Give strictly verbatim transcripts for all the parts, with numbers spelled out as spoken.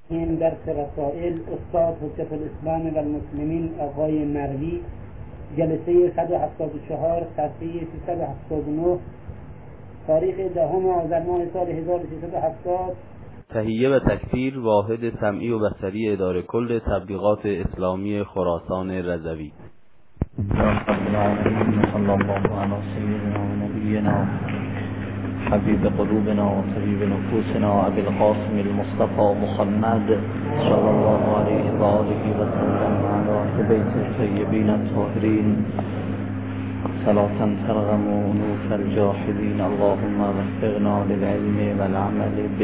این درس رسائل استاد حجت الاسلام و المسلمین آقای مروی، جلسه صد و هفتاد و چهار صفحه سیصد و هفتاد و نه، تاریخ دهم آذر ماه سال هزار و سیصد و هفتاد. تهیه و تکثیر واحد سمعی و بصری اداره کل تبلیغات اسلامی خراسان رضوی. صلی الله علی سیدنا و نبینا حبیب قلوبنا و طبیب نفوسنا ابی القاسم المصطفى محمد صلی الله علیه و آله و سلم علی اهل بیت الطیبین الطاهرین صلاة ترغم انوف الجاحدین اللهم وفقنا للعلم والعمل به.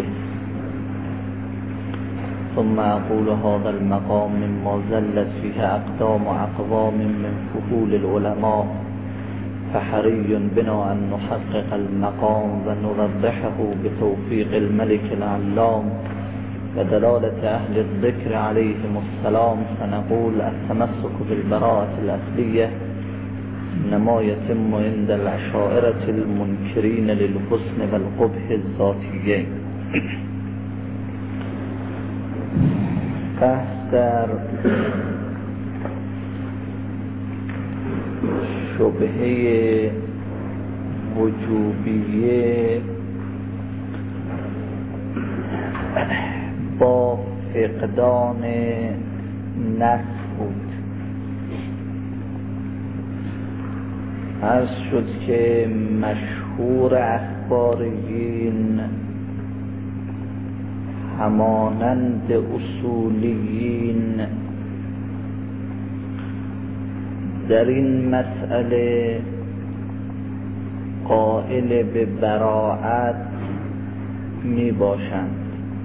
ثم أقول هذا المقام مما زلت فيه أقدام أقوام من فحول العلماء، فحري بنا أن نحقق المقام ونوضحه بتوفيق الملك العلام ودلالة أهل الذكر عليهم السلام. فنقول التمسك بالبراءة الأصلية إنما يتم عند الأشاعرة المنكرين للحسن والقبح الذاتيين. بحث در شبهه وجوبیه با فقدان نص بود. عرض شد که مشهور اخباریین همانند اصولیین در این مسئله قائل به براءت می باشند،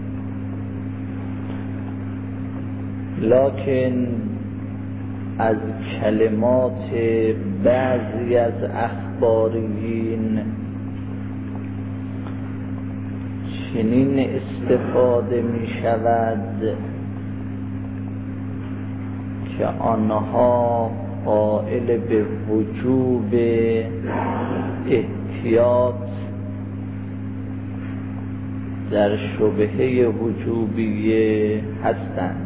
لکن از کلمات بعضی از اخباریین چنین استفاده می شود که آنها قائل به وجوب احتیاط در شبهه وجوبیه هستند.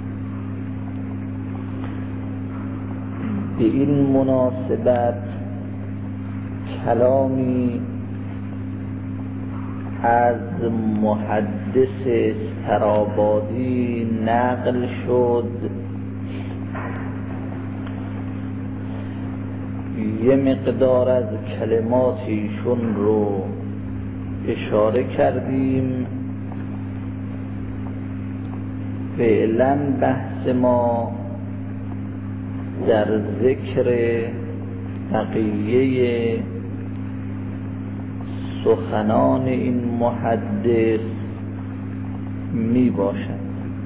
به این مناسبت کلامی از محدث استرابادی نقل شد، یه مقدار از کلمات ایشون رو اشاره کردیم. فعلا بحث ما در ذکر بقیه سخنان این محدث می باشد.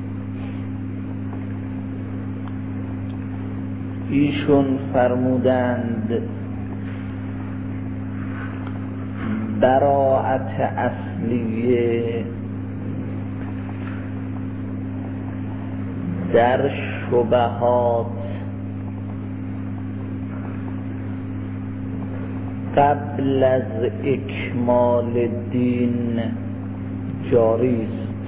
ایشون فرمودند براءت اصلیه در شبهات قبل از اکمال دین جاری است،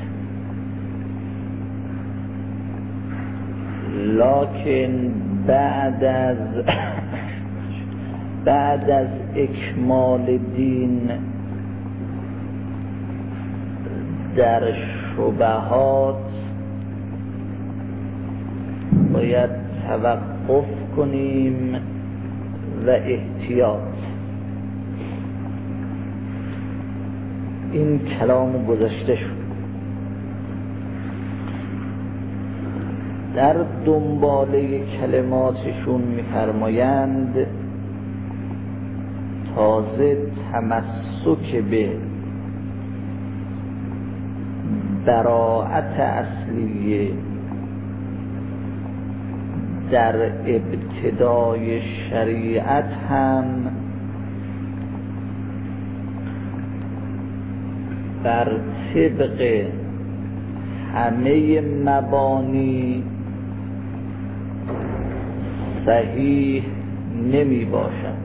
لکن بعد از بعد از اکمال دین در شبهات باید توقف کنیم و احتیاط. این کلام گذشته شد. در دنباله کلماتشون می‌فرمایند تازه تمسک به براءت اصلیه در ابتدای شریعت هم بر طبق همه مبانی صحیح نمی باشد،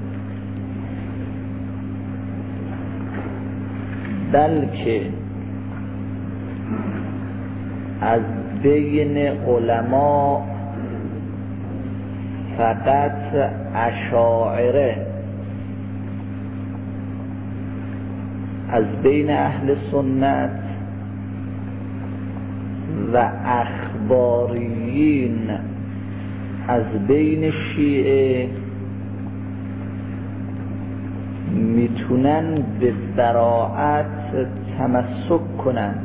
بلکه از بین علما فقط اشاعره از بین اهل سنت و اخباریین از بین شیعه میتونن به براءت تمسک کنند،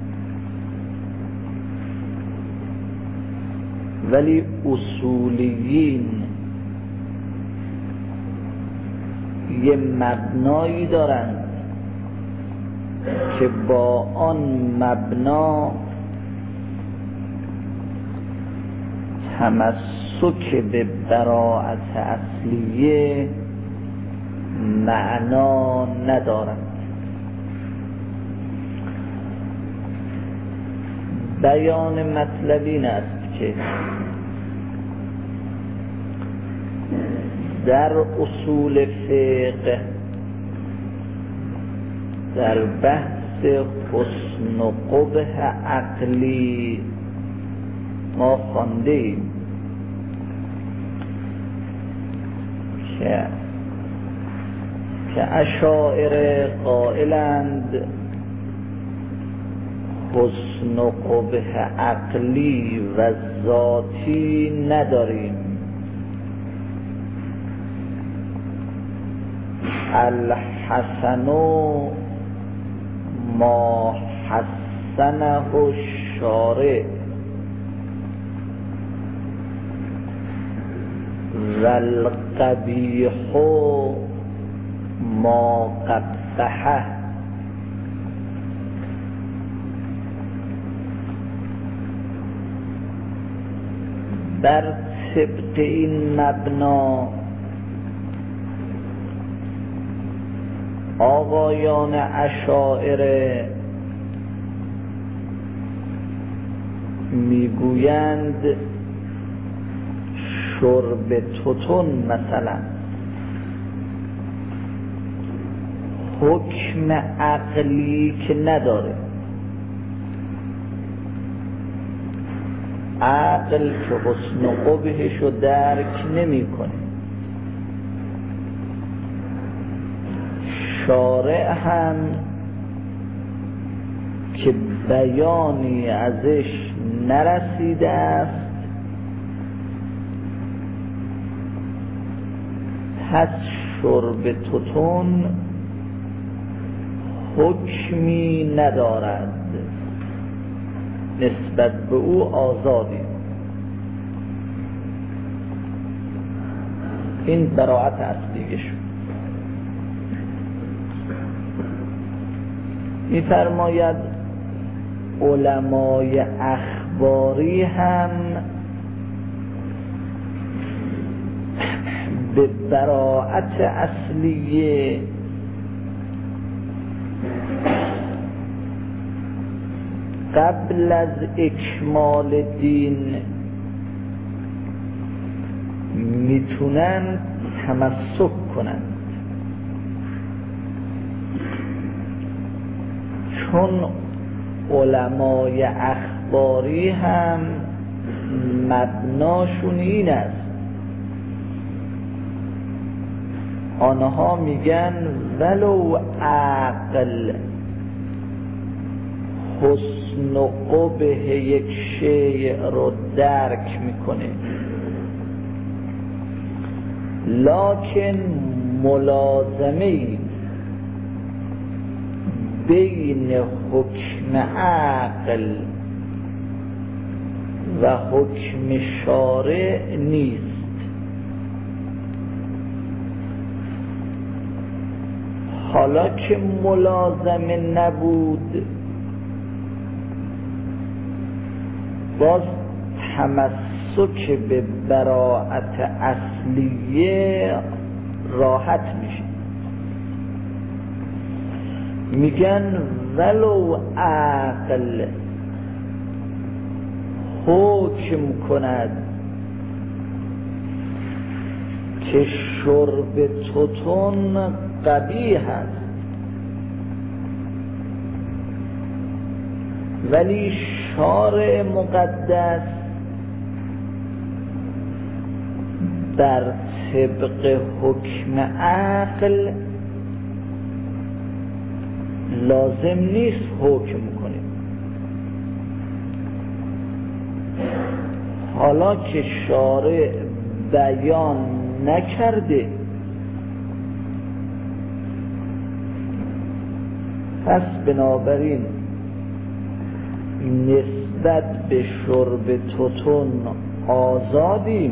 ولی اصولیین یه مبنایی دارند که با آن مبنا تمسک به براءت اصلیه معنا ندارند. بیان مطلب این است که در اصول فقه در بحث حسن و قبح عقلی ما خوانده ایم که که اشاعره قائلند حسن و قبح عقلی و ذاتی نداریم، الحسن ما حسنه الشارع و القبیح ما قبحه. بر طبق این مبنا آقایان اشاعره میگویند شرب توتون مثلا حکم عقلی که نداره، عقل که حسن و قبحش رو درک نمی کنه، شارع هم که بیانی ازش نرسیده است پس شرب توتون حکمی ندارد، نسبت به او آزادی. این براءت اصلیه شد. می‌فرماید علمای اخباری هم به براءت اصلیه قبل از اکمال دین میتونن تمسک کنند، چون علمای اخباری هم مبناشون این است، آنها میگن ولو عقل حسن و قبح یک شیء رو درک میکنه، لکن ملازمه بین حکم عقل و حکم شارع نیست. حالا که ملازمه نبود باز تمسک به براءت اصلیه راحت میشه. میگن ولو عقل حکم کند که شرب توتون قبیح است، ولی شارع مقدس بر طبق حکم عقل لازم نیست حکم کنیم. حالا که شارع بیان نکرده، پس بنابراین نسبت به شرب توتون آزادیم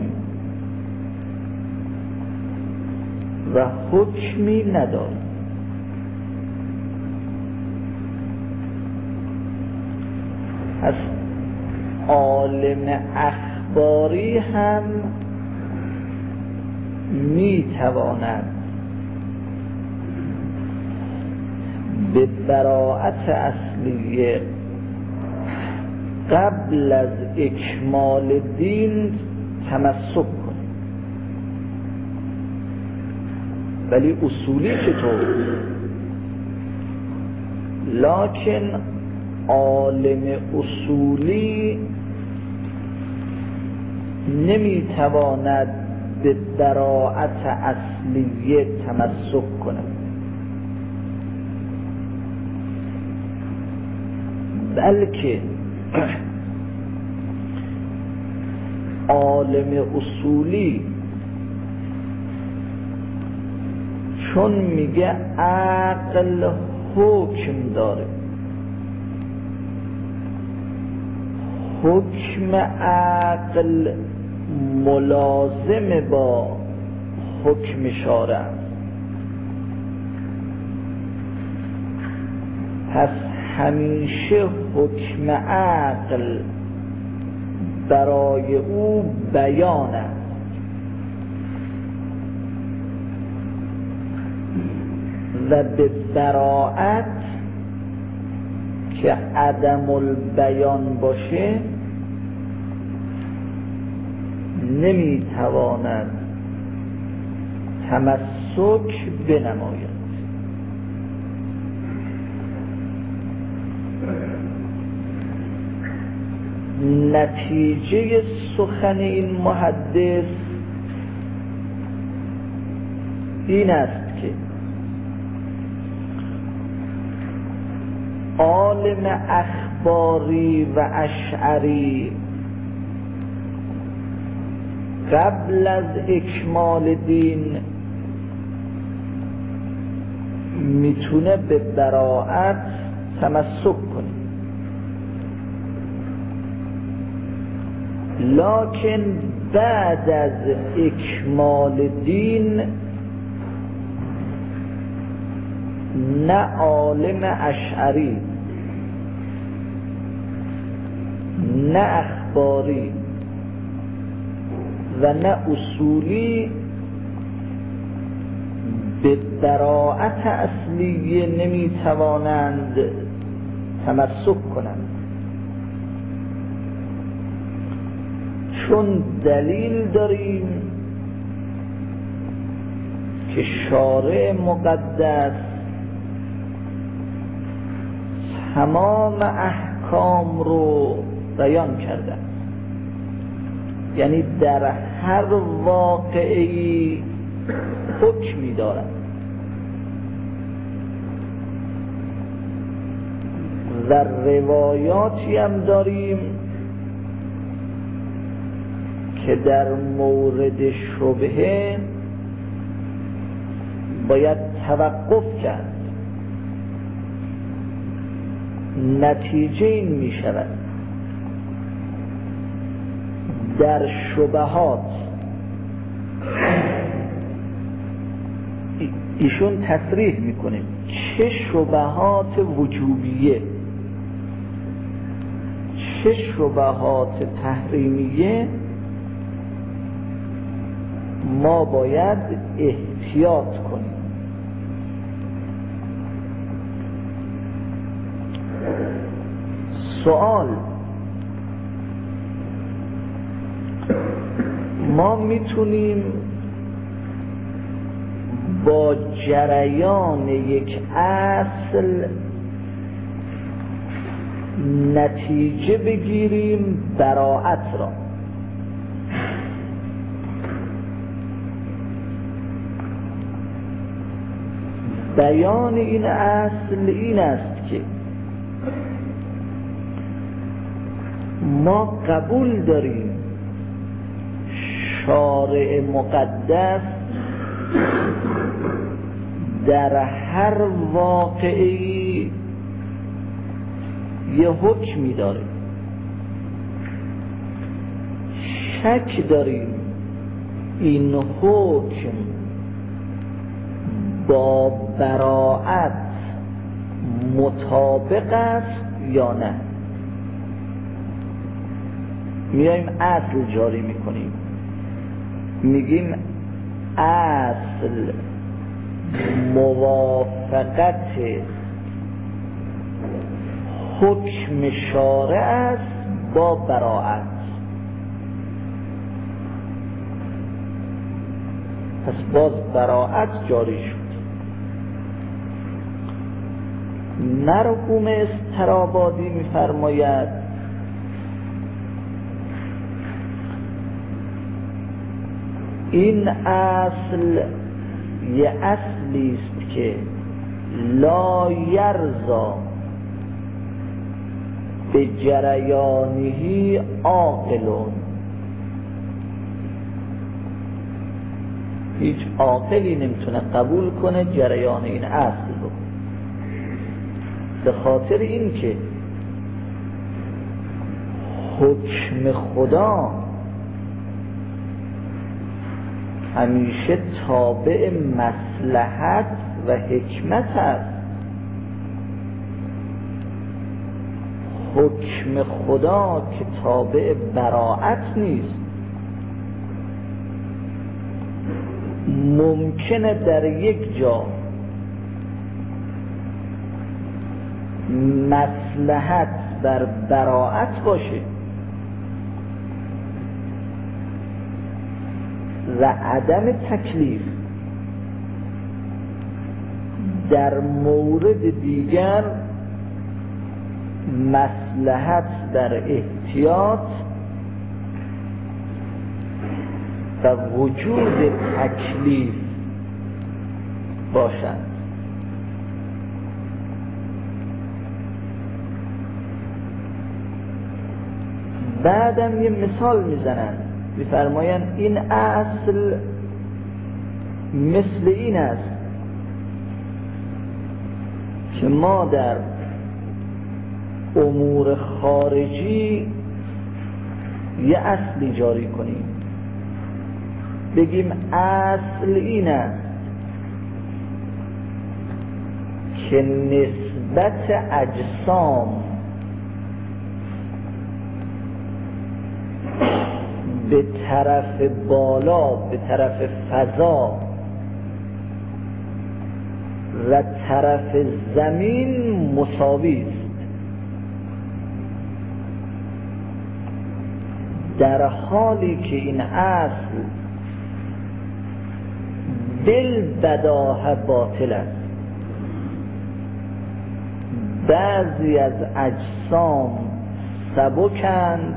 و حکمی نداریم. پس عالم اخباری هم میتواند به براءت اصلیه قبل از اکمال دین تمسک کنه، ولی اصولی چطور؟ لکن عالم اصولی نمیتواند به براءت اصلیه تمسک کنه، بلکه عالم اصولی چون میگه عقل حکم داره، حکم عقل ملازم با حکم شارع است. پس همیشه حکم عقل برای او بیان است و به براءت که عدم البیان باشه نمیتواند تمسک بنماید. نتیجه سخن این محدث این است که عالم اخباری و اشعری قبل از اکمال دین میتونه به براءت تمسک کنه، لکن بعد از اکمال دین نه عالم اشعری نه اخباری و نه اصولی به براءت اصلیه نمیتوانند تمسک کنند، چون دلیل داریم که شارع مقدس تمام احکام رو بیان کرده، یعنی در هر واقعی حکمی دارد و روایاتی هم داریم که در مورد شبهه باید توقف کرد. نتیجه این می شود در شبهات ایشون تصریح میکنه چه شبهات وجوبیه چه شبهات تحریمیه ما باید احتیاط کنیم. سوال: ما میتونیم با جریان یک اصل نتیجه بگیریم براءت را. بیان این اصل این است که ما قبول داریم شارع مقدس در هر واقعی یه حکمی داره، شک داریم این حکم با براءت مطابق است یا نه. میایم اصل جاری میکنیم، میگیم اصل موافقت حکم شارع است با براءت. پس باز براءت جاری شد. مرحوم استرابادی میفرماید این اصل یه اصلی است که لا یرضا به جریانه عاقلون، هیچ عاقلی نمیتونه قبول کنه جریان این اصل رو، به خاطر این که حکم خدا همیشه تابع مصلحت و حکمت است. حکم خدا که تابع براءت نیست. ممکنه در یک جا مصلحت بر براءت باشه و عدم تکلیف، در مورد دیگر مصلحت در احتیاط و وجود تکلیف باشد. بعدم یه مثال میزنن، میفرمایند این اصل مثل این است که ما در امور خارجی یه اصلی جاری کنیم، بگیم اصل این است که نسبت اجسام به طرف بالا، به طرف فضا و طرف زمین مساوی است، در حالی که این اصل بالبداهه باطل است. بعضی از اجسام سبکند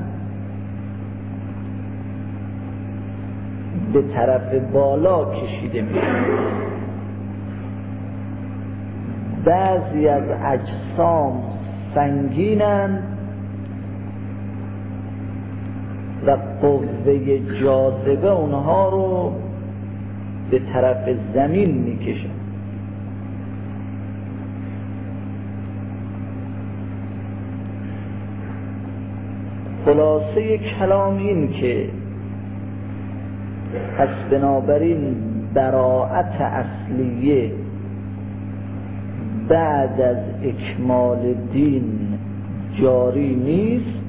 به طرف بالا کشیده میشه، بعضی از اجسام سنگینند و قوه جاذبه اونها رو به طرف زمین میکشه. خلاصه کلام این که پس بنابراین براءت اصلیه بعد از اکمال دین جاری نیست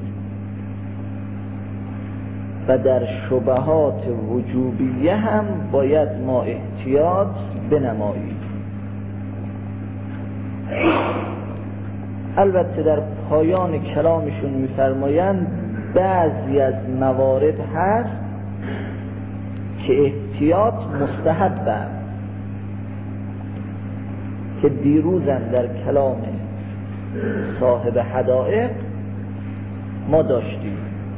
و در شبهات وجوبیه هم باید ما احتیاط بنماییم. البته در پایان کلامشون میفرمایند بعضی از موارد هست که احتیاط مستحب است، که دیروزم در کلام صاحب حدائق ما داشتیم.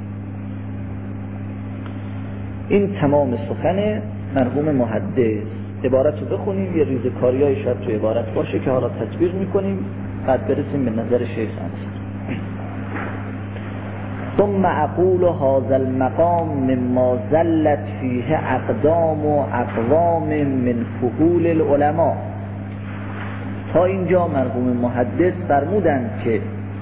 این تمام سخن مرحوم محدث. عبارت رو بخونیم، یه ریزکاری های شاید تو عبارت باشه که حالا تطبیق میکنیم، بعد برسیم به نظر شیخ انصاری. ثم اقول هذا المقام مما زلت فيه اقدام و اقوام من فحول العلماء. تا اینجا مرحوم محدث فرمودند که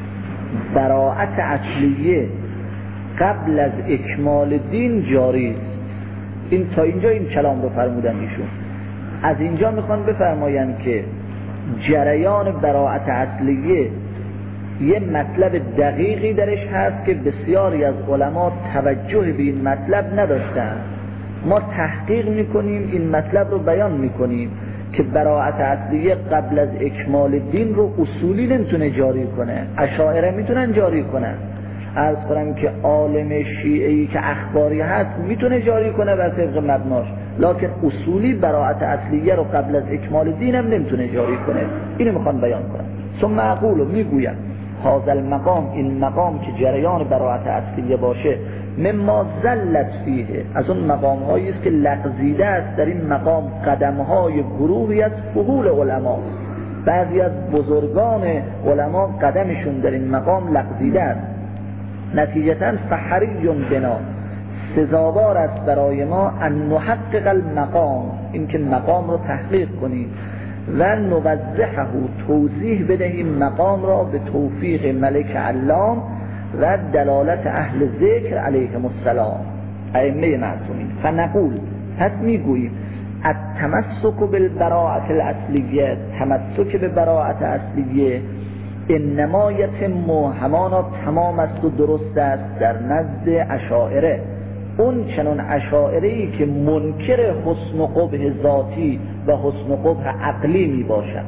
براءت اصلیه قبل از اکمال دین جاری است. این تا اینجا این کلام رو فرمودن ایشون. از اینجا میخوان بفرمایند که جریان براءت اصلیه یه مطلب دقیقی درش هست که بسیاری از علما توجه به این مطلب نداشتن. ما تحقیق میکنیم، این مطلب رو بیان میکنیم که براءت اصلیه قبل از اکمال دین رو اصولی نمیتونه جاری کنه. اشاعره میتونن جاری کنن. عرض کنم که عالم شیعه‌ای که اخباری هست میتونه جاری کنه بر طبق مبناش، لکن اصولی براءت اصلیه رو قبل از اکمال دین هم نمیتونه جاری کنه. اینو میخوان بیان کنن. ثم اقول، میگویم هذا المقام، این مقام که جریان براءت اصلیه باشه، مما زلت فیه، از اون مقام هایی است که لغزیده است در این مقام قدم های گروهی از فحول علما. بعضی از بزرگان علما قدمشون در این مقام لغزیده است. نتیجتاً فحری بنا، سزاوار است برای ما ان نحقق المقام، این که مقام رو تحقیق کنیم و نوضحه، توضیح بدهیم مقام را به توفیق ملک علام و دلالت اهل ذکر علیهم السلام، ائمه معصومین. فنقول، پس میگوییم التمسک بالبراءة الاصلیه، تمسک به براءت اصلیه، انما یتم، همانا تمام است و درست است در نزد اشاعره. اون چنان اشاعره‌ای که منکر حسن و قبح ذاتی و حسن و قبح عقلی می باشن.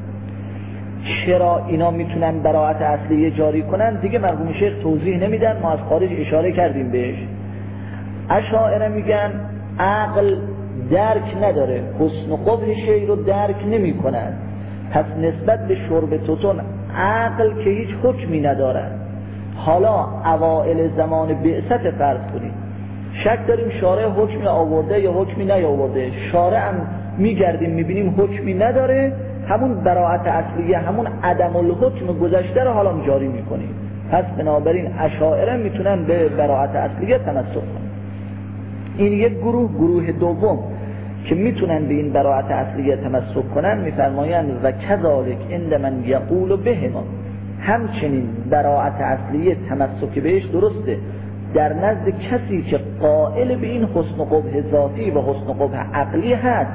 چرا اینا میتونن براءت اصلیه جاری کنن؟ دیگه مرحوم شیخ توضیح نمیدن، ما از خارج اشاره کردیم بهش. اشاعره میگن عقل درک نداره، حسن و قبح شیء رو درک نمی کنن، پس نسبت به شرب توتون عقل که هیچ حکمی نداره. حالا اوائل زمان بعثت فرض کنید، شک داریم شارع حکمی آورده یا حکمی نیاورده، شارع هم میگردیم میبینیم حکمی نداره، همون براءت اصلیه، همون عدم الحکم گذشته رو حالا جاری میکنیم. پس بنابراین اشاعره میتونن به براءت اصلیه تمسک کنن. این یک گروه. گروه دوم که میتونن به این براءت اصلیه تمسک کنن میفرمایند و کذالک عند من یقول بهما، همچنین براءت اصلیه تمسک بهش درسته در نزد کسی که قائل به این حسن و قبح ذاتی و حسن و قبح عقلی هست،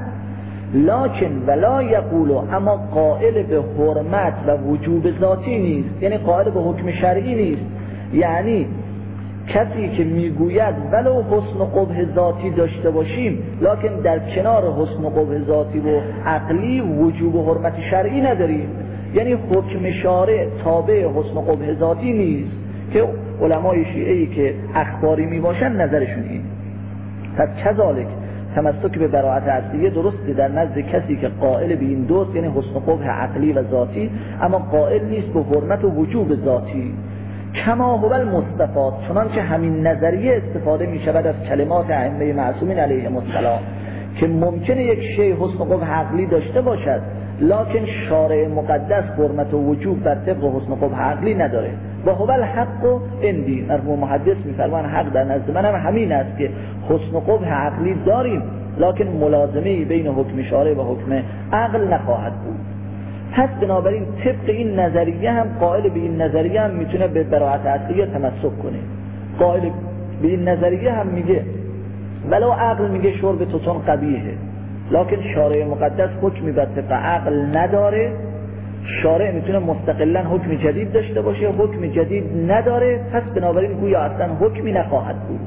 لکن ولا یقول، اما قائل به حرمت و وجوب ذاتی نیست، یعنی قائل به حکم شرعی نیست. یعنی کسی که میگوید ولو حسن و قبح ذاتی داشته باشیم، لکن در کنار حسن و قبح ذاتی و عقلی وجوب و حرمت شرعی نداریم، یعنی حکم شارع تابع حسن و قبح ذاتی نیست، که علمای شیعه‌ای که اخباری می باشن نظرشون این. پس کذالک تمسک به براءت اصلیه درسته در نزد کسی که قائل به این دوست، یعنی حسن و قبح عقلی و ذاتی، اما قائل نیست به حرمت و وجوب ذاتی. کما هو المستفاد، چنانچه همین نظریه استفاده می شود از کلمات ائمه معصومین علیهم السلام که ممکنه یک شیء حسن و قبح عقلی داشته باشد، لکن شارع مقدس حرمت و وجوب بر طبق حسن و قبح عقلی نداره. و هو الحق و اندی، مرحوم محدث می‌فرمایند حق در نزد من هم همین است که حسن و قبح عقلی داریم، لکن ملازمه بین حکم شارع و حکم عقل نخواهد بود. پس بنابراین طبق این نظریه هم قائل به این نظریه هم میتونه به براءت اصلیه تمسک کنه. قائل به این نظریه هم میگه ولو عقل میگه شرب توتون قبیحه، لکن شارع مقدس حکمی بر طبق عقل نداره، شارع میتونه مستقلا حکم جدید داشته باشه، حکم جدید نداره، پس بنابراین گویا اصلا حکمی نخواهد بود.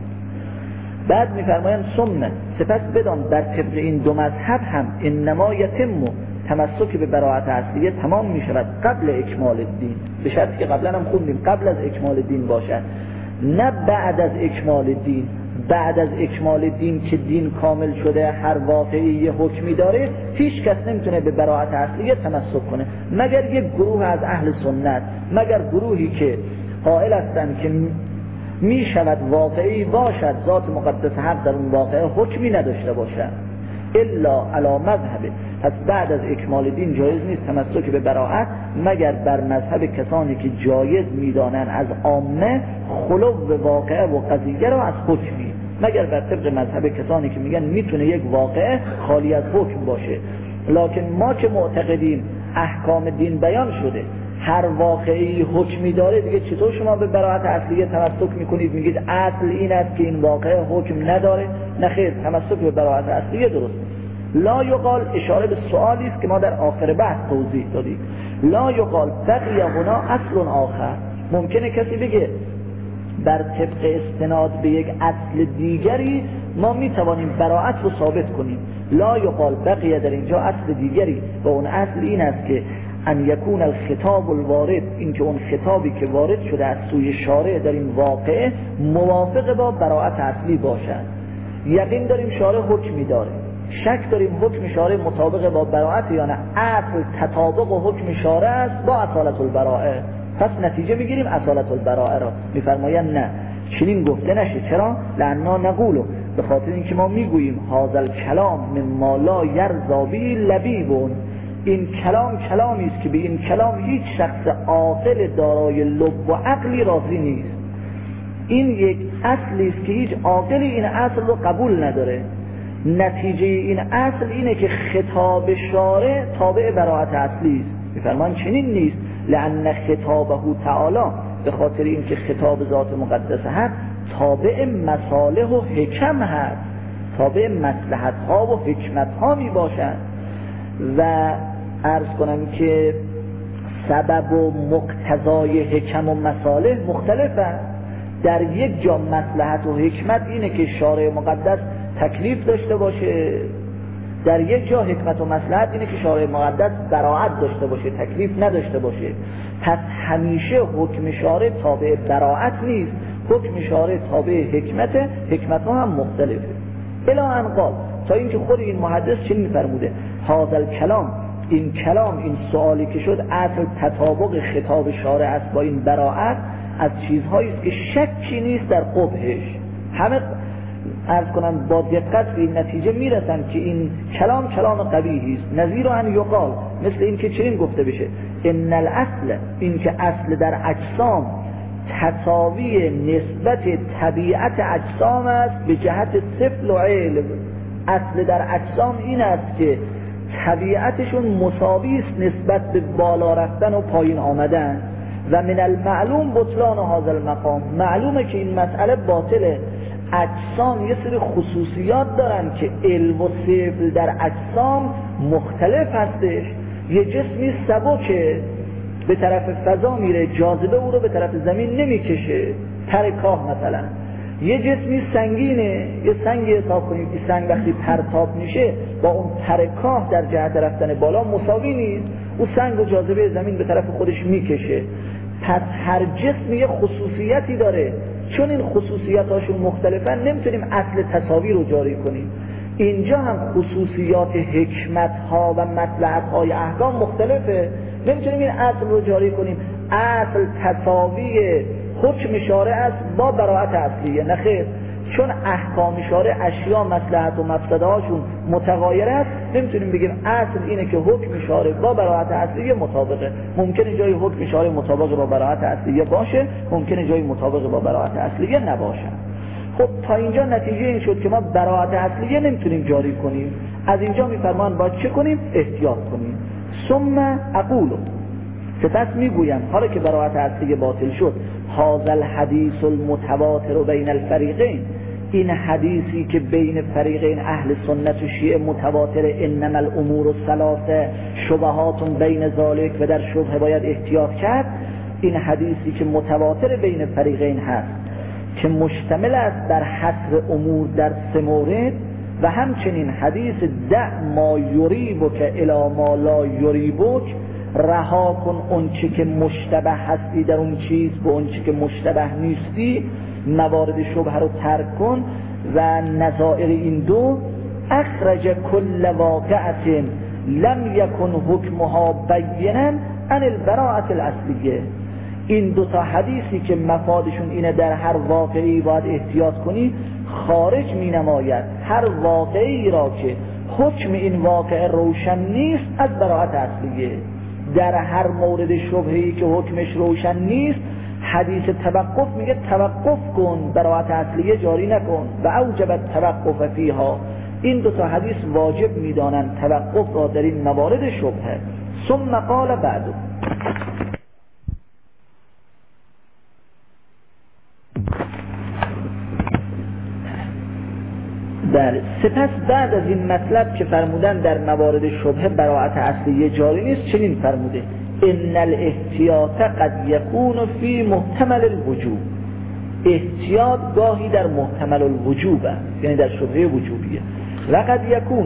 بعد میفرمایند ثم، سپس بدان بر طبق این دو مذهب هم انما یتم، تمسک به براءت اصلیه تمام میشود قبل اکمال دین، به شرطی که قبلا هم خوندیم قبل از اکمال دین باشد، نه بعد از اکمال دین. بعد از اکمال دین که دین کامل شده، هر واقعی یه حکمی داره، هیچ کس نمیتونه به براءت اصلیه تمسک کنه مگر یک گروه از اهل سنت، مگر گروهی که قائل هستند که می شود واقعی باشد ذات مقدس حق در اون واقعه حکمی نداشته باشد الا علی مذهبه. پس بعد از اکمال دین جایز نیست تمسک به براءت مگر بر مذهب کسانی که جایز میدانن از عامه خلو واقعه و قضیه را از حکمی، مگر بر طبق مذهب کسانی که میگن میتونه یک واقعه خالی از حکم باشه. لکن ما که معتقدیم احکام دین بیان شده، هر واقعی حکمی داره، دیگه چطور شما به براءت اصلیه تمسک میکنید میگید اصل این است که این واقعه حکم نداره؟ نه خیر، تمسک به براءت اصلیه درست. لا یقال اشاره به سوالی است که ما در آخر بحث توضیح دادیم. لا یقال بقی هنا اصل آخر. ممکنه کسی بگه بر طبق استناد به یک اصل دیگری ما میتوانیم براءت رو ثابت کنیم. لا یقال بقیه در اینجا اصل دیگری و اون اصل این است که ان یکون الخطاب الوارد، این که اون خطابی که وارد شده از سوی شارع در این واقعه موافق با براءت اصلی باشد. یقین داریم شارع حکمی داره، شک داریم حکم شارع مطابق با براءت یا نه، اصل تطابق و حکم شارع است با اصالت البراءه، پس نتیجه میگیریم اصالت البراءه را. میفرمایند نه، چنین گفته نشه. چرا؟ لعنا نقولو، به خاطر اینکه ما میگوییم هذا الکلام مما لا یرضی به لبیبون، این کلام کلامی است که به این کلام هیچ شخص عاقل دارای لب و عقلی راضی نیست. این یک اصلی است که هیچ عاقلی این اصل رو قبول نداره. نتیجه این اصل اینه که خطاب شارع تابع براءت اصلی است. میفرمان چنین نیست، لأن خطابه تعالی، به خاطر اینکه خطاب ذات مقدس هست تابع مصالح و حکم هست، تابع مصلحت ها و حکمت ها می باشند. و عرض کنم که سبب و مقتضای حکم و مصالح مختلف است. در یک جا مصلحت و حکمت اینه که شارع مقدس تکلیف داشته باشه، در یک جا حکمت و مصلحت اینه که شارع مقدس براءت داشته باشه، تکلیف نداشته باشه. پس همیشه حکم شارع تابع براءت نیست، حکم شارع تابع حکمت، حکمت ها هم مختلفه. الی ان قال، تا اینکه خود این محدث چنین می‌فرموده هذا الکلام، این کلام، این سوالی که شد اصل تطابق خطاب شارع است با این براءت از چیزهایی است که شکی نیست در قبحش. همه عرض کنم با دقت به این نتیجه میرسن که این کلام کلام قبیحی است. نظیر ان یقال، مثل این که چنین گفته بشه ان الاصل، این که اصل در اجسام تساوی نسبت طبیعت اجسام است به جهت سفل و علم. اصل در اجسام این است که طبیعتشون مساوی است نسبت به بالا رفتن و پایین آمدن. و من المعلوم بطلان هذا المقام، معلومه که این مسئله باطله. اجسام یه سری خصوصیات دارن که علم و سفل در اجسام مختلف هستش. یه جسمی سبکه به طرف فضا میره، جاذبه او رو به طرف زمین نمیکشه، ترکاه مثلا. یه جسمی سنگینه، یه سنگی حساب کنید که سنگ وقتی پرتاب میشه با اون ترکاه در جهت رفتن بالا مساوی نیست، او سنگ و جاذبه زمین به طرف خودش میکشه. پس هر جسم یه خصوصیتی داره، چون این خصوصیاتاشون مختلفن نمیتونیم اصل تساوی رو جاری کنیم. اینجا هم خصوصیات حکمت ها و مصلحت های احکام مختلفه، نمیتونیم این اصل رو جاری کنیم اصل تساوی حکم شارع است با براءت اصلیه. نه خیر، چون احکام شارع اشیا مصلحت و مفسده هاشون متغایر است، نمیتونیم بگیم اصل اینه که حکم شارع با براءت اصلیه مطابقه. ممکنه جای حکم شارع مطابق با براءت اصلیه باشه، ممکنه جای مطابق با براءت اصلیه نباشه. خب تا اینجا نتیجه این شد که ما براءت اصلیه نمیتونیم جاری کنیم. از اینجا میفرمان باید چه کنیم؟ احتیاط کنیم. ثم اقول، سپس میگویم حالا که براءت اصلیه باطل شد، هذا الحدیث المتواتر بین الفریقین، این حدیثی که بین فریقین اهل سنت و شیعه متواتر، انما الامور الثلاثه شبهات بین ذلک، و در شبهه باید احتیاط کرد. این حدیثی که متواتر بین فریقین هست که مشتمل است بر حصر امور در سه مورد، و همچنین حدیث دع ما یریبک الی ما لا یریبک، رها کن اون چی که مشتبه هستی در اون چیز به اون چی که مشتبه نیستی، موارد شبهه رو ترک کن. و نظائر این دو، اخرج کل واقعت لم یکن حکمها بینا عن البراءة الاصلیه، این دو تا حدیثی که مفادشون اینه در هر واقعی باید احتیاط کنی خارج می نماید هر واقعی را که حکم این واقع روشن نیست از براءت اصلیه. در هر مورد شبهه‌ای که حکمش روشن نیست حدیث توقف میگه توقف کن، براءت اصلیه جاری نکن. و اوجب توقف فیها، این دو تا حدیث واجب میدانن توقف را در این موارد شبهه. ثم قال بعد، بله سپس بعد از این مطلب که فرمودن در موارد شبهه براءت اصلیه جاری نیست، چنین فرموده ان الاحتیاط قد یکون فی محتمل الوجوب. احتیاط گاهی در محتمل الوجوب است، یعنی در شبهه وجوبیه. و قد یکون،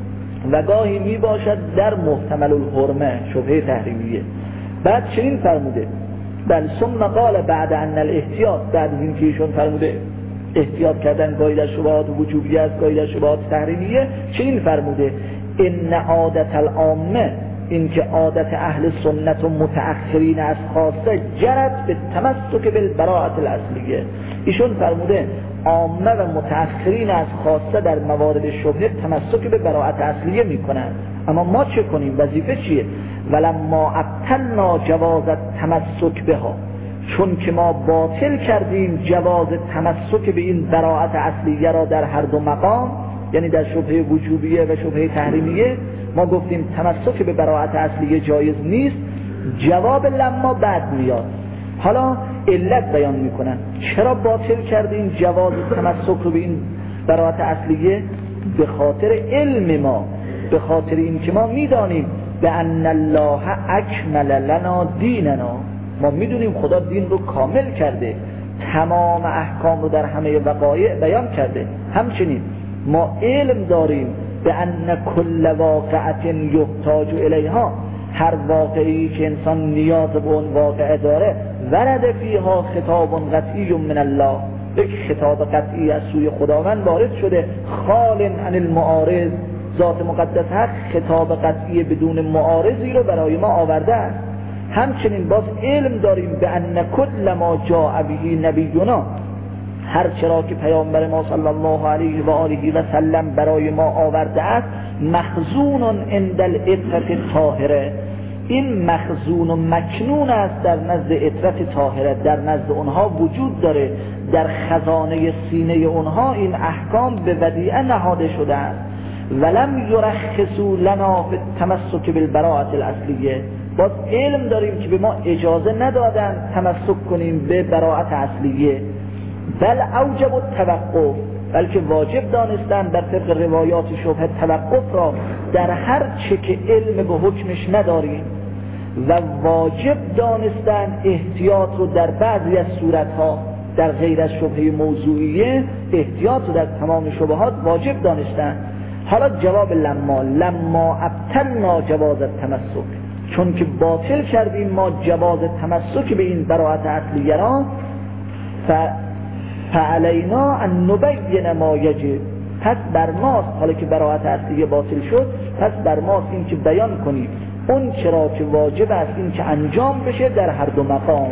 و گاهی می باشد در محتمل الحرمه، شبهه تحریمیه. بعد چنین فرموده بل ثم قال بعد ان الاحتیاط، بعد از این که ایشون فرموده احتیاط کردن گاهی در شبهات وجوبیه است گاهی در شبهات تحریمیه، چنین فرموده ان عادت العامه، این که عادت اهل سنت و متأخرین از خاصه جرت به تمسک بالبراءت الاصلیه. ایشون فرموده عامه و متأخرین از خاصه در موارد شبهه تمسک به براءت اصلیه میکنند. اما ما چه کنیم؟ وظیفه چیه؟ ولما ابطلنا جواز تمسک بها، چون که ما باطل کردیم جواز تمسک به این براءت اصلیه را در هر دو مقام، یعنی در شبهه وجوبیه و شبهه تحریمیه، ما گفتیم تمسک به براءت اصلیه جایز نیست. جواب لما بعد میاد. حالا علت بیان میکنن چرا باطل کردیم جواز تمسک رو به این براءت اصلیه. به خاطر علم ما، به خاطر این که ما میدانیم به ان الله اکمل لنا دیننا، ما میدونیم خدا دین رو کامل کرده، تمام احکام رو در همه وقایع بیان کرده. همچنین ما علم داریم به ان کل واقعت یحتاج الیها، هر واقعی که انسان نیاز به اون واقعه داره ورد فیها خطاب قطعی من الله، یک خطاب قطعی از سوی خداوند وارد شده، خال عن المعارض، ذات مقدس حق خطاب قطعی بدون معارضی رو برای ما آورده است. همچنین باز علم داریم به ان کل ما جاء به نبینا، هر چرا که پیامبر ما صلی الله علیه و آله و سلم برای ما آورده است مخزون عند العترة الطاهره، این مخزون و مکنون است در نزد عترة طاهره، در نزد اونها وجود داره، در خزانه سینه اونها این احکام به ودیعه نهاده شده است. ولم یرخصوا لنا فی التمسک بالبراءة الاصلیه، باز علم داریم که به ما اجازه ندادن تمسک کنیم به براءت اصلیه. بل اوجب التوقف، بلکه واجب دانستن در طبق روایات شبهه توقف را در هر چه که علم به حکمش نداریم، و واجب دانستن احتیاط رو در بعضی از صورتها، در غیر از شبهه موضوعیه احتیاط رو در تمام شبهات واجب دانستن. حالا جواب لما، لما ابطلنا جواز التمسک، چون که باطل کردیم ما جواز تمسک به این براءت اصلیه را، ف فعلینا ان نبین ما یجب، پس بر ماست، حالا که براءت اصلیه باطل شد پس بر ماست این که بیان کنیم اون چرا که واجب است این که انجام بشه در هر دو مقام،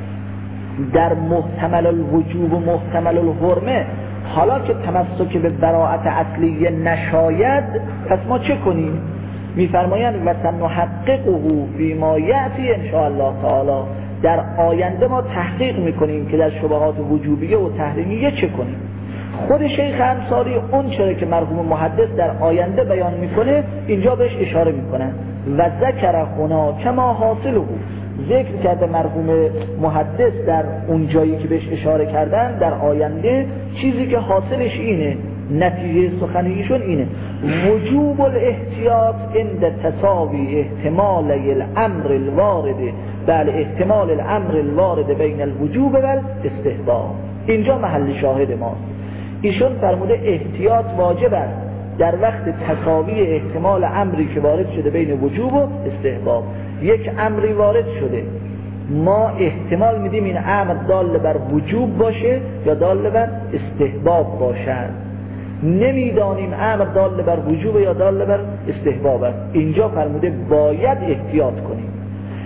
در محتمل الوجوب و محتمل الحرمه. حالا که تمسک به براءت اصلیه نشاید پس ما چه کنیم؟ میفرمایند و سنحققه فیما یأتی ان شاء الله تعالی، در آینده ما تحقیق میکنیم که در شبهات وجوبیه و تحریمیه چه کنیم. خود شیخ انصاری اون چرا که مرحوم محدث در آینده بیان میکنه اینجا بهش اشاره میکنه و ذکر هنا کما حاصله، ذکر کرده مرحوم محدث در اون جایی که بهش اشاره کردن در آینده چیزی که حاصلش اینه، نتیجه سخنیشون اینه وجوب الاحتیاط عند تساوی احتمال الامر الوارد، بله احتمال الامر الوارد بین الوجوب و الاستحباب. اینجا محل شاهد ماست. ایشون فرموده احتیاط واجب است در وقت تساوی احتمال امری که وارد شده بین وجوب و استحباب. یک امری وارد شده، ما احتمال میدیم این امر دال بر وجوب باشه یا دال بر استحباب باشد، نمیدانیم امر دال بر وجوب یا دال بر استحباب است. اینجا فرموده باید احتیاط کنیم.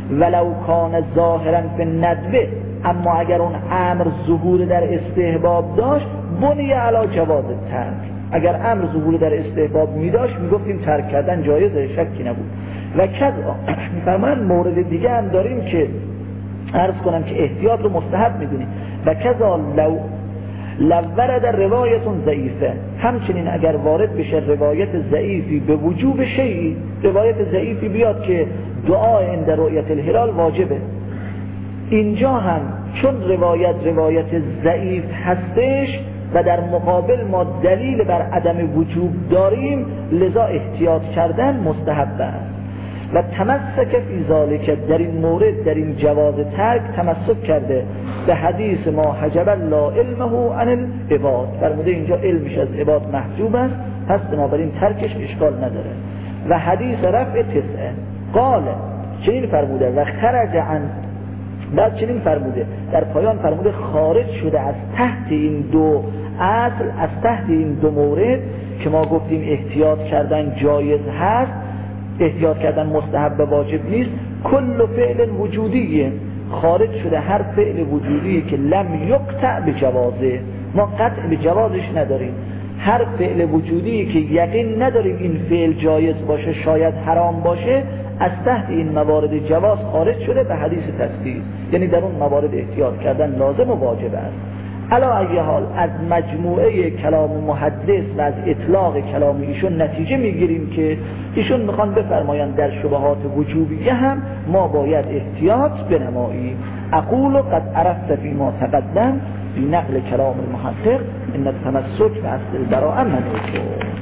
ولو کان ظاهرا فی الندبه، اما اگر اون امر ظهور در استحباب داشت بنی علی جواز ترک، اگر امر ظهور در استحباب می داشت می گفتیم ترک کردن جایزه، شکی نبود. و کذا میفرمایند مورد دیگه هم داریم که عرض کنم که احتیاط رو مستحب میدونیم. و کذا لو لو ورد روایت ضعیفه، همچنین اگر وارد بشه روایت ضعیفی به وجوب شیئی، روایت ضعیفی بیاد که دعا عند رؤیت الهلال واجبه، اینجا هم چون روایت روایت ضعیف هستش و در مقابل ما دلیل بر عدم وجوب داریم، لذا احتیاط کردن مستحب است. و تمسک فی ذالک، در این مورد در این جواز ترک تمسک کرده به حدیث ما حجب الله علمه عن العباد، فرموده اینجا علمش از عباد محجوب است، پس بنابراین ترکش اشکال نداره. و حدیث رفع تسعه قال، چنین فرموده و خرج عن، بعد چنین فرموده در پایان فرموده خارج شده از تحت این دو اصل، از تحت این دو مورد که ما گفتیم احتیاط کردن جایز هست، احتیاط کردن مستحب واجب نیست. کل فعل وجودیه، خارج شده هر فعل وجودی که لم یقطع به جوازه، ما قطع به جوازش نداریم، هر فعل وجودی که یقین نداریم این فعل جایز باشه شاید حرام باشه، از تحت این موارد جواز خارج شده به حدیث تصدیق، یعنی در اون موارد احتیاط کردن لازم و واجب است. علا ای حال از مجموعه کلام محدث و از اطلاق کلام ایشون نتیجه میگیریم که ایشون میخوان بفرمایند در شبهات وجوبیه هم ما باید احتیاط بنماییم. اقول قد عرفت فی ما تقدم بی نقل کلام المحقق ان التمسک به اصل البراءه منوط.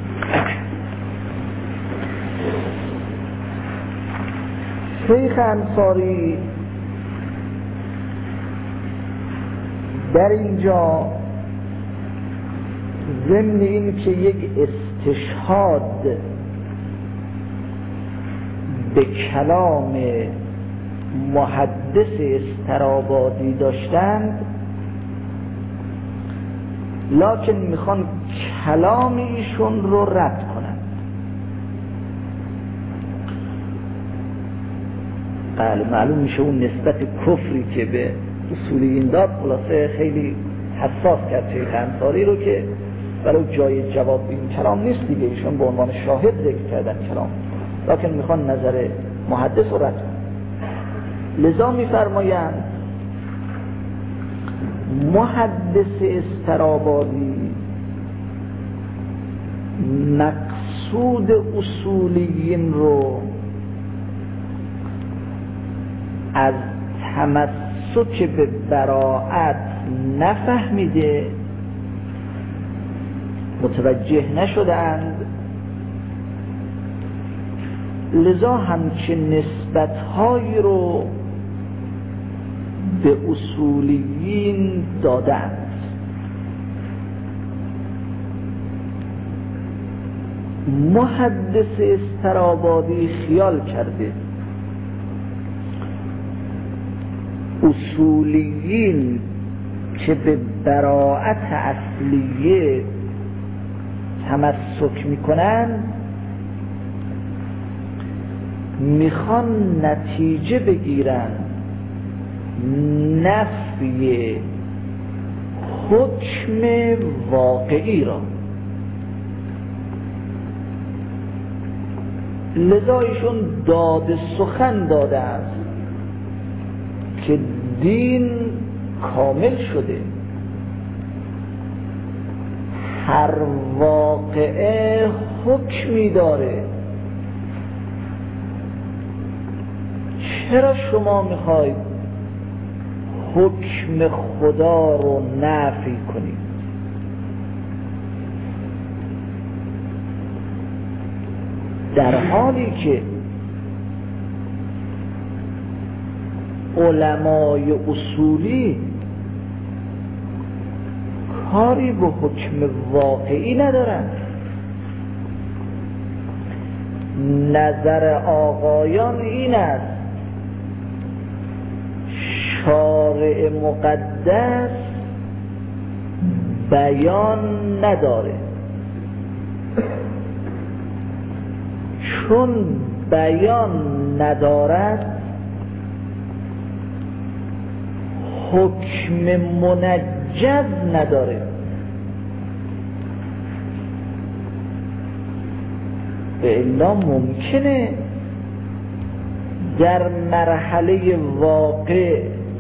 شیخ انصاری در اینجا ضمن این که یک استشهاد به کلام محدث استرابادی داشتند، لکن میخوان کلام ایشون رو رد کنند. بله معلوم میشه اون نسبت کفری که به اصولیین داد خلاصه خیلی حساس کرد شیخ انصاری رو که برای جای جواب این کلام نیست دیگه، ایشون به عنوان شاهد ذکر کردن کلام، لکن میخوان نظر محدث رو رد کنند. لذا میفرمایند محدث استرابادی مقصود اصولیین رو از تمسک به براءت نفهمیده، متوجه نشدند، لذا همچه نسبت‌هایی رو به اصولیین دادند. محدث استرابادی خیال کرده اصولیین که به براءت اصلیه تمسک میکنن میخوان نتیجه بگیرن نفی حکم واقعی را، لذا ایشون داد سخن داده است که دین کامل شده، هر واقعه حکمی داره، چرا شما میخواید حکم خدا رو نفی کنید؟ در حالی که علمای اصولی کاری به حکم واقعی ندارند. نظر آقایان این است شارع مقدس بیان نداره، چون بیان ندارد حکم منجز نداره. به الا ممکنه در مرحله واقع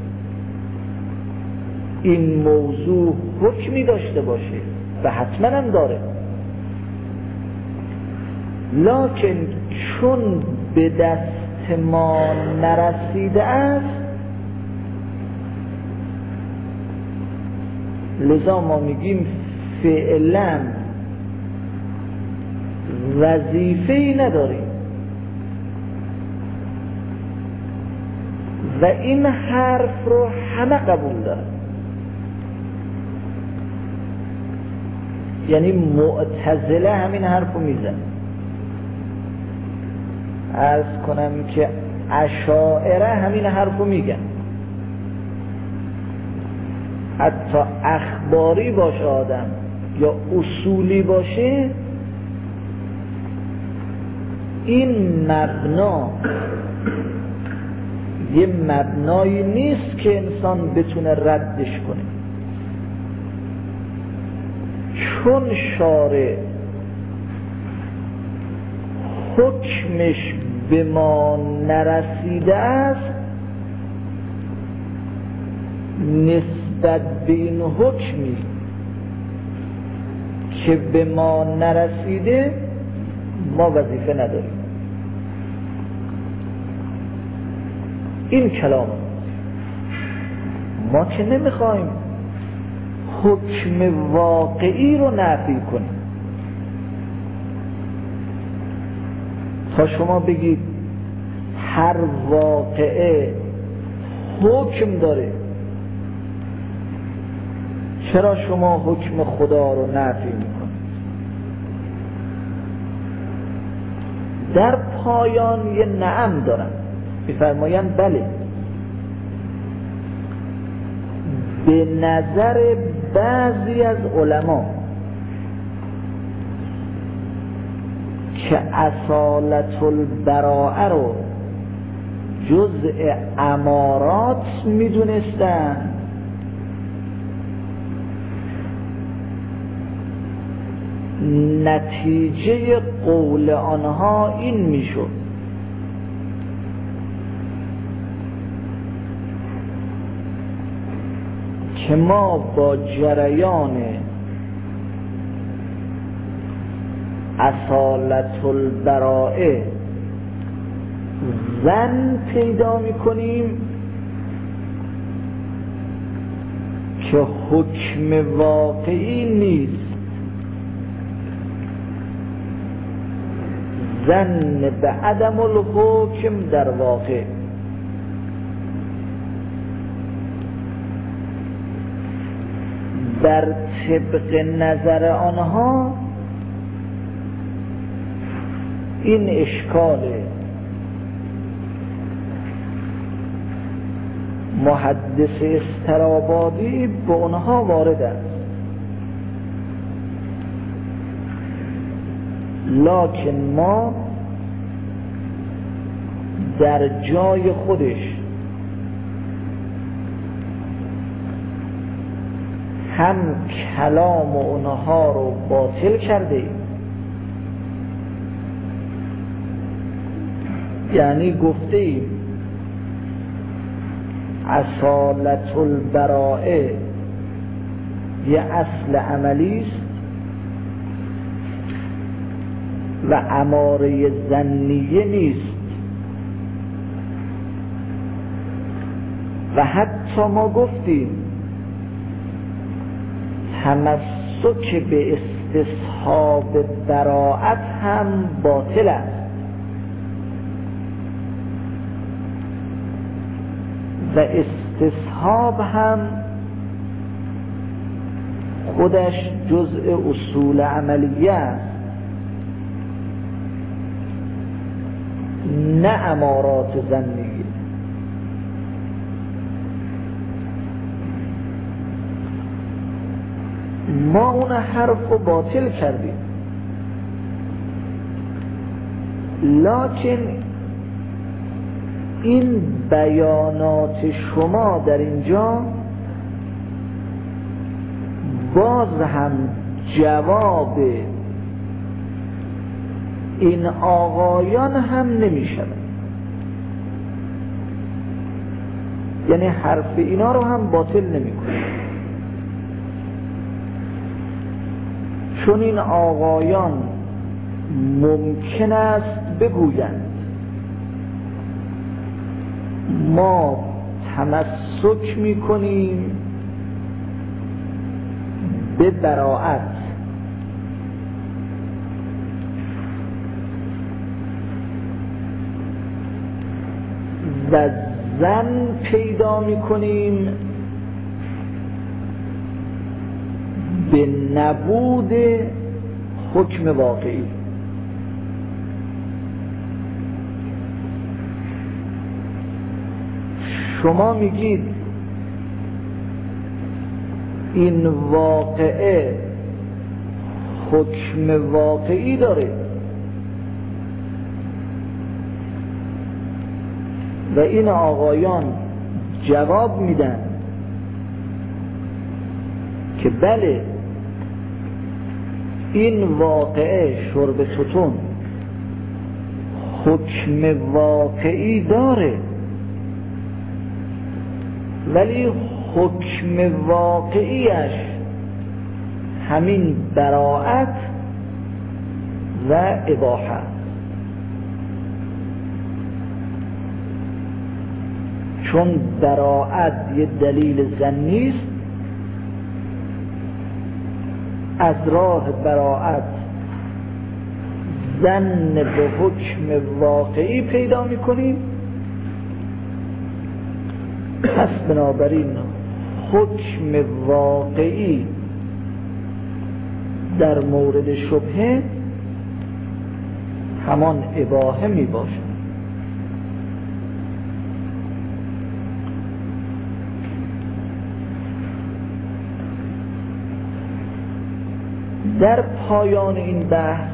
این موضوع حکمی داشته باشه و حتما هم داره، لکن چون به دست ما نرسیده است لذا ما میگیم فعلا وظیفه‌ای نداریم و این حرف رو همه قبول دارن. یعنی معتزله همین حرف رو میزن. عرض کنم که اشاعره همین حرف رو میگن، حتی اخباری باشه آدم یا اصولی باشه این مبنا یه مبنایی نیست که انسان بتونه ردش کنه، چون شارع حکمش به ما نرسیده است نسبت به این حکمی که به ما نرسیده ما وظیفه نداریم. این کلام ما که نمیخوایم حکم واقعی رو نفی کنیم. تا شما بگید هر واقعه حکم داره، چرا شما حکم خدا رو نفی میکنید؟ در پایان یه نعم دارن، میفرمایند بله به نظر بعضی از علما که اصالت البراءه رو جزء امارات میدونستن نتیجه قول آنها این میشد که ما با جریان اصالت البراءه ظن پیدا میکنیم که حکم واقعی نیست، ظن به عدم الحکم در واقع. در طبق نظر آنها این اشکال محدث استرابادی به اونها وارد است، لکن ما در جای خودش هم کلام اونها رو باطل کرده ایم، یعنی گفته ایم اصالت البراءه یه اصل عملی است و اماره ظنیه نیست، و حتی ما گفتیم تمسک به استصحاب براءت هم باطل است و استصحاب هم خودش جزء اصول عملیه است نه امارات ظنیه. ما اون حرف رو باطل کردیم، لکن این بیانات شما در اینجا باز هم جواب این آقایان هم نمی شود، یعنی حرف اینا رو هم باطل نمی کنه، چون این آقایان ممکن است بگویند ما تمسک می کنیم به براءت و زن پیدا می کنیم به نبود حکم واقعی. شما میگید این واقعه حکم واقعی داره و این آقایان جواب میدن که بله این واقعه شرب توتون حکم واقعی داره، ولی حکم واقعیش همین براءت و اباحه. چون براءت یه دلیل ظنی است، از راه براءت ظن به حکم واقعی پیدا می‌کنیم، پس بنابراین حکم واقعی در مورد شبهه همان اباحه می باشد. در پایان این بحث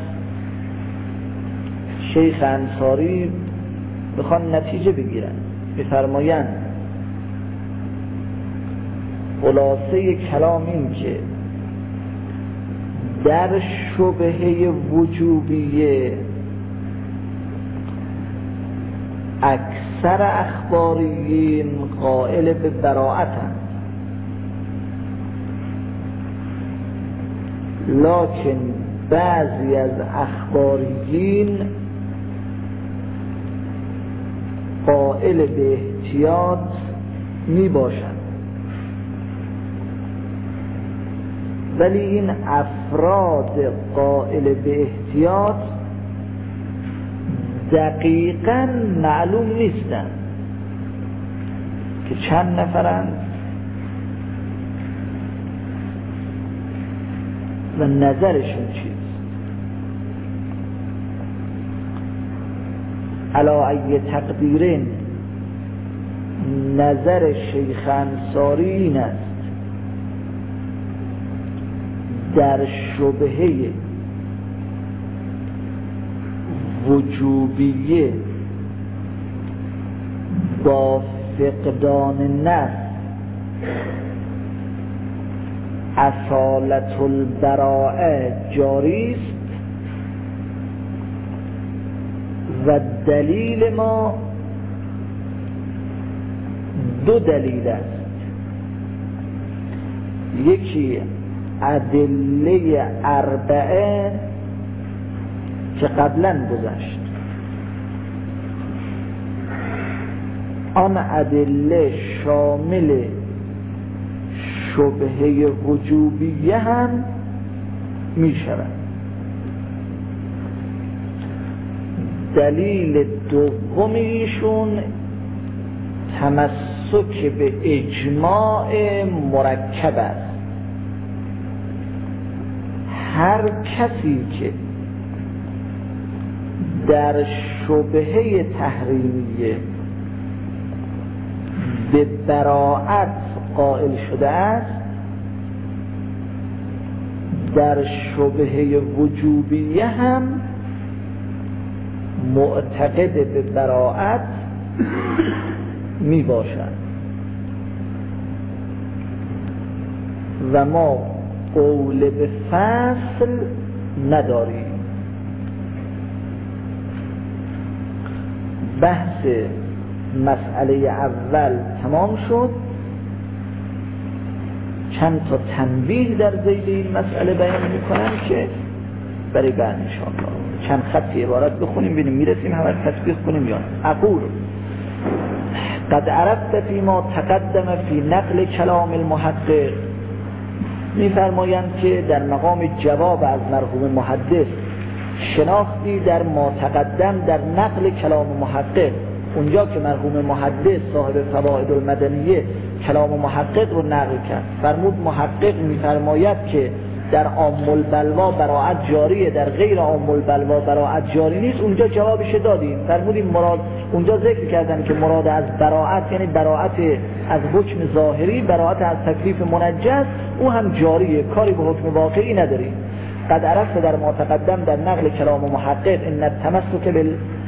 شیخ انصاری بخوان نتیجه بگیرن، می‌فرمایند خلاصه کلام این که در شبهه وجوبیه اکثر اخباریین قائل به براءتند، لکن بعضی از اخباریین قائل به احتیاط می باشند، ولی این افراد قائل به احتیاط دقیقاً معلوم نیستند که چند نفرند و نظرشون چیست. علی ای تقدیرین نظر شیخ انصاری این است در شبهه وجوبیه با فقدان نفس اصالت البراءه جاری است و دلیل ما دو دلیل است، یکی ادله اربعه که قبلا گذشت، آن ادله شامل شبهه وجوبیه هم می شود. دلیل دومیشون تمسک به اجماع مرکب است. هر کسی که در شبهه تحریمیه به براءت قائل شده است، در شبهه وجوبیه هم معتقد به براءت می باشد و ما قول به فصل نداریم. بحث مسئله اول تمام شد. چند تا تنبیه در ذیل این مسئله بیان میکنم که برای بعد انشاءالله چند خطی عبارت بخونیم ببینیم میرسیم همه تطبیق کنیم یا اقول قد عرفت فيما تقدم في نقل کلام المحقق. میفرمایند که در مقام جواب از مرحوم محدث شناختی در ما تقدم در نقل کلام محقق، اونجا که مرحوم محدث صاحب فوائد المدنیه کلام محقق رو نقل کرد، فرمود محقق میفرماید که در عام البلوا براءت جاریه، در غیر عام البلوا براءت جاری نیست. اونجا جوابش دادیم، فرمودیم مراد اونجا ذکر کردن که مراد از براءت یعنی براءت از حکم ظاهری، براءت از تکلیف منجز، او هم جاریه، کاری به حکم واقعی نداریم. قد عرفت در ما تقدم در نقل کلام محقق ان التمسک بال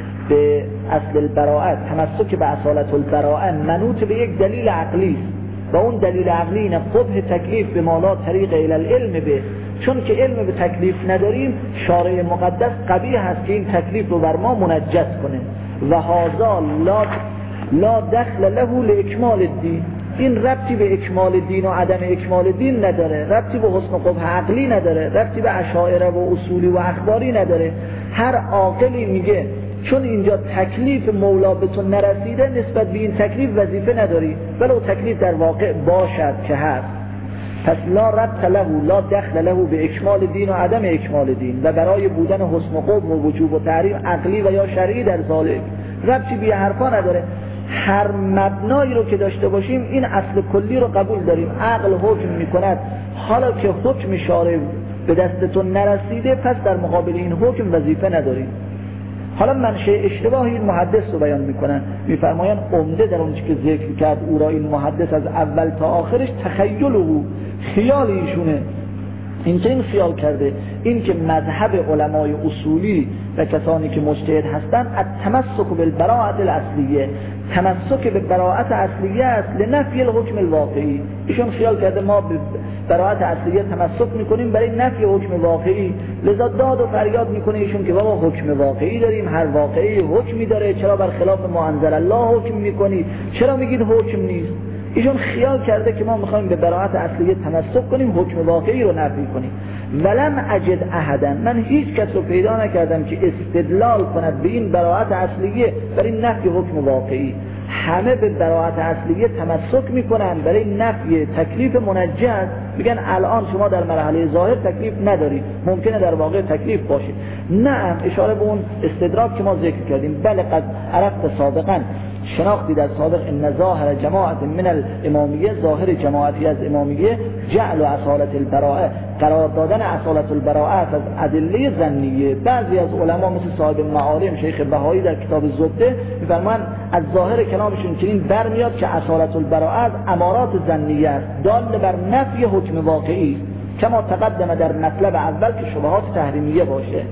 به اصل البراءت، تمسک به اصالت البراءت منوط به یک دلیل عقلی است و اون دلیل عقلی اینه قبح تکلیف به مالا طریق الی العلم به، چون که علم به تکلیف نداریم شارع مقدس قبیح هست که این تکلیف رو بر ما منجز کنه و هذا لا لا دخل له لاکمال الدین. این ربطی به اکمال دین و عدم اکمال دین نداره، ربطی به حسن قبح عقلی نداره، ربطی به اشاعره و اصولی و اخباری نداره. هر عاقلی میگه چون اینجا تکلیف مولا به تو نرسیده نسبت به این تکلیف وظیفه نداری، ولو تکلیف در واقع باشد که هست. پس لا ربط له لا دخل له به اکمال دین و عدم اکمال دین و برای بودن حسن قبح و وجوب و تحریم عقلی و یا شرعی در ذالک ربطی به حرفا نداره. هر مبنایی رو که داشته باشیم این اصل کلی رو قبول داریم. عقل حکم میکند حالا که حکم شارع به دستتون نرسیده پس در مقابل این حکم وظیفه نداریم. حالا منشأ اشتباه این محدث رو بیان میکنن، میفرمایند عمده در اون چیزی که ذکر کرد او را این محدث از اول تا آخرش تخیل او خیال ایشونه. این که این خیال کرده این که مذهب علمای اصولی و کسانی که مجتهد هستند التمسک بالبراءت الاصلیه، تمسک به براءت اصلیه است لنفی الحکم الواقعی. ایشون خیال کرده ما به براءت اصلیه تمسک میکنیم برای نفی حکم واقعی، لذا داد و فریاد میکنه ایشون که بابا حکم واقعی داریم، هر واقعی حکمی داره، چرا برخلاف ما انزل الله حکم میکنی، چرا میگید حکم نیست؟ ایشون خیال کرده که ما میخوایم به براءت اصلیه تمسک کنیم، حکم واقعی رو نفی کنیم. ولم اجد احدا، من هیچ کس رو پیدا نکردم که استدلال کند به این براءت اصلیه برای نفی حکم واقعی. همه به براءت اصلیه تمسک میکنن برای نفی تکلیف منجز، میگن الان شما در مرحله ظاهر تکلیف ندارید، ممکنه در واقع تکلیف باشه. نه، اشاره به اون استدراک که ما ذکر کردیم. بله قد عرفت سابقا، شناختی در سابق ان ظاهر جماعت من الامامیه، ظاهر جماعتی از امامیه جعل و اصالت البراءه، قرار دادن اصالت البراءه از ادله ظنیه. بعضی از علما مثل صاحب معالم شیخ بهایی در کتاب زبده میفرمایند از ظاهر کلامشون چنین برمیاد که اصالت البراءه از امارات ظنیه است دال بر نفی حکم واقعی، کما تقدم در مطلب اول که شبهات تحریمیه باشه.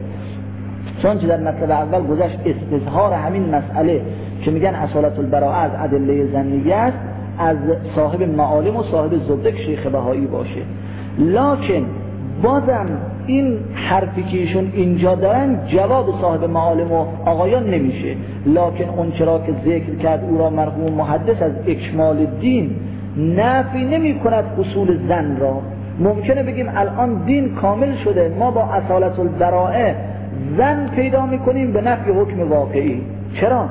چون که در مطلب اول گذشت استظهار همین مسئله که میگن اصالت البراءه از ادله ظنیه است از صاحب معالم و صاحب زبده شیخ بهایی باشه. لکن بازم این حرفی که ایشون اینجا دارن جواب صاحب معالم و آقایان نمیشه. لکن اون چرا که ذکر کرد او را مرحوم محدث از اکمال دین نفی نمی کند اصول زن را. ممکنه بگیم الان دین کامل شده، ما با اصالت البراءه زن پیدا میکنیم به نفی حکم واقعی. چرا؟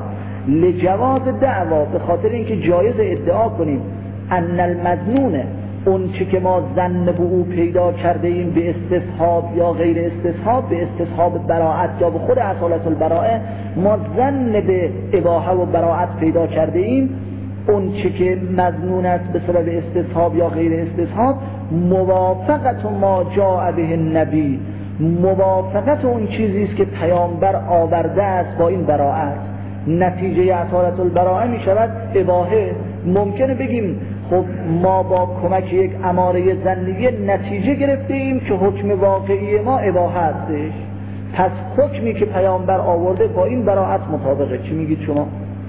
لجواز دعوا، به خاطر اینکه جایز ادعا کنیم ان المظنون، اون چی که ما ظن به او پیدا کرده ایم به استصحاب یا غیر استصحاب، به استصحاب براءت یا به خود اصالت البراءه، ما ظن به اباحه و براءت پیدا کرده ایم، اون چی که مظنون است به سبب استصحاب یا غیر استصحاب، موافقت ما جاء به النبی، موافقت اون چیزی است که پیامبر آورده است با این براءت. نتیجه اصالت البراءه می شود اباحه. ممکنه بگیم خب ما با کمک یک اماره ظنیه نتیجه گرفته ایم که حکم واقعی ما اباحه هستش، پس حکمی که پیامبر آورده با این براءت مطابقه. چی میگید شما؟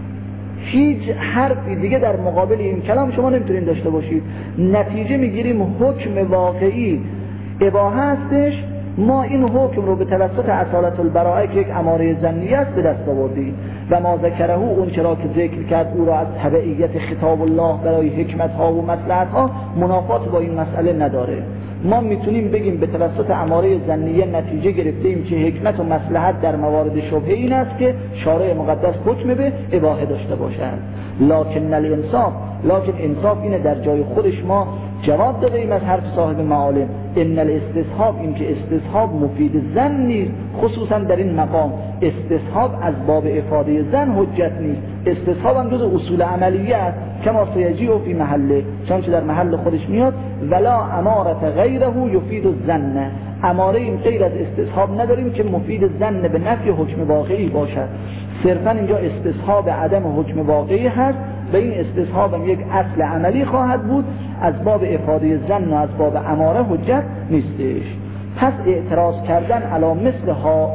هیچ حرفی دیگه در مقابل این کلام شما نمیتونید داشته باشید. نتیجه میگیریم حکم واقعی اباحه هستش. ما این حکم رو به توسط اصالت البراءه که یک اماره ظنیه است به دست آوردیم و ما ذکره اون چرا که ذکر کرد او را از تبعیت خطاب الله برای حکمت ها و مصلحت ها منافات با این مسئله نداره. ما میتونیم بگیم به توسط اماره ظنیه نتیجه گرفتیم که حکمت و مصلحت در موارد شبهه این است که شارع مقدس حکم به اباحه داشته باشد. لکن الانصاف لکن انصاف اینه در جای خودش ما جواب دادیم از حرف صاحب معالم ان الاستصحاب، این که استصحاب مفید ظن نیست، خصوصا در این مقام استصحاب از باب افاده ظن حجت نیست. استصحاب هم جز اصول عملیه است کما سیجی و فی محله، چون که در محل خودش میاد ولا امارت غیره یفید الظن، اماره این غیر از استصحاب نداریم که مفید ظن به نفی حکم واقعی باشد. صرفا اینجا استصحاب عدم حکم واقعی هست و این استصحاب هم یک اصل عملی خواهد بود، از باب افاده ظن و از باب اماره حجت نیستش. پس اعتراض کردن علی مثل ها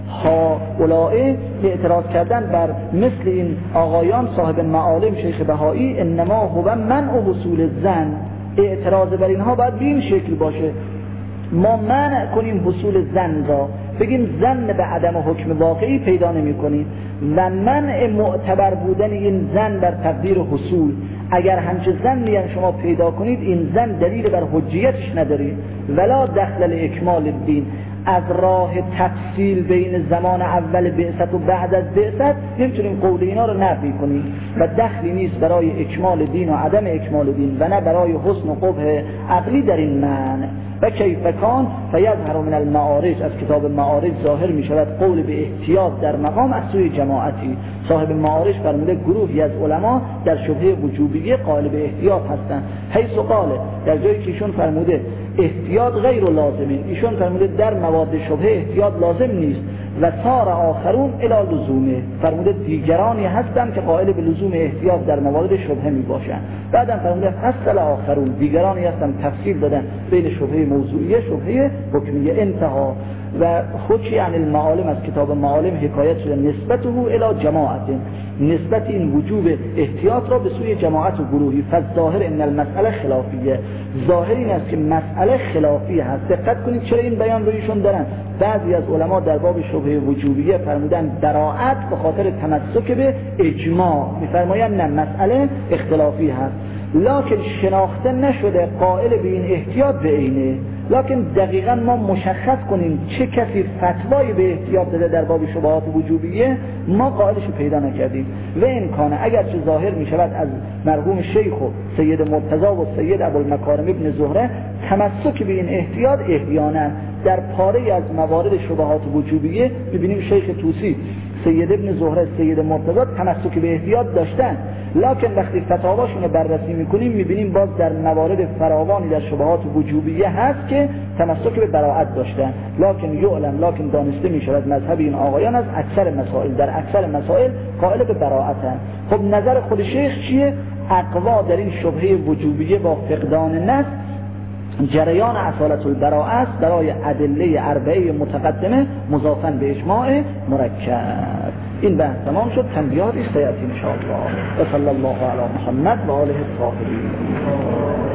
ها اولائه، اعتراض کردن بر مثل این آقایان صاحب معالم شیخ بهایی انما هو منع و حصول ظن، اعتراض بر اینها باید به این شکل باشه ما منع کنیم حصول ظن را، بگیم ظن به عدم حکم واقعی پیدا نمی کنیم و منع معتبر بودن این ظن بر تقدیر حصول. اگر همچه ظنی هم شما پیدا کنید این ظن دلیل بر حجیتش ندارید. ولا دخل الاکمال الدین، از راه تفصیل بین زمان اول بعثت و بعد از بعثت نمیتونیم قول اینا رو نفی کنیم و دخلی نیست برای اکمال دین و عدم اکمال دین و نه برای حسن و قبح عقلی در این معنی. و کیف کان فیظهر من المعارج، از کتاب معارج ظاهر می شود قول به احتیاط در مقام از سوی جماعتی. صاحب معارج فرموده گروهی از علما در شبهه وجوبیه قائل به احتیاط هستند، حیث قاله در جایی که ایشون فرموده احتیاط غیر لازمه، ایشون فرموده در مواد شبهه احتیاط لازم نیست و سار آخرون الی لزومه، فرموده دیگرانی هستند که قائل به لزوم احتیاط در موارد شبهه می باشند. بعدم فرموده فصل آخرون، دیگرانی هستند تفصیل دادن بین شبهه موضوعیه شبهه حکمیه. انتها. و حکی عن المعالم، از کتاب معالم حکایت شده نسبته الی جماعت، نسبت این وجوب احتیاط را به سوی جماعت و گروهی. فالظاهر ان المسئله خلافیه، ظاهر این است که مسئله خلافی هست. دقت کنید چرا این بیان رو ایشون دارن. بعضی از علما در باب شبهه وجوبیه فرمودن براءت به خاطر تمسک به اجماع، میفرمایند نه مسئله اختلافی هست، لکن شناخته نشده قائل به این احتیاط به عینه. لکن دقیقا ما مشخص کنیم چه کسی فتوایی به احتیاط داده در باب شبهات وجوبیه ما قائلش رو پیدا نکردیم. و امکانه اگرچه ظاهر می شود از مرحوم شیخ و سید مرتضی و سید ابوالمکارم ابن زهره تمسک به این احتیاط احیانا در پاره از موارد شبهات وجوبیه می‌بینیم شیخ طوسی، سید ابن زهره، سید مرتضی تمسک به احتیاط داشتن، لکن وقتی فتاواشون رو بررسی میکنیم میبینیم باز در موارد فراوانی در شبهات وجوبیه هست که تمسک به براءت داشتن. لکن یعلم، لکن دانسته میشود مذهب این آقایان از اکثر مسائل در اکثر مسائل قائل به براءتن. خب نظر خود شیخ چیه؟ اقوا در این شبهه وجوبیه با فقدان نص جریان اصالت البراءه است برای ادله اربعه متقدمه مضافاً به اجماع مرکب. این بحث تمام شد. تنبیهاتی سیاتی ان شاء الله. و صلی الله علی محمد و آله الطاهرین.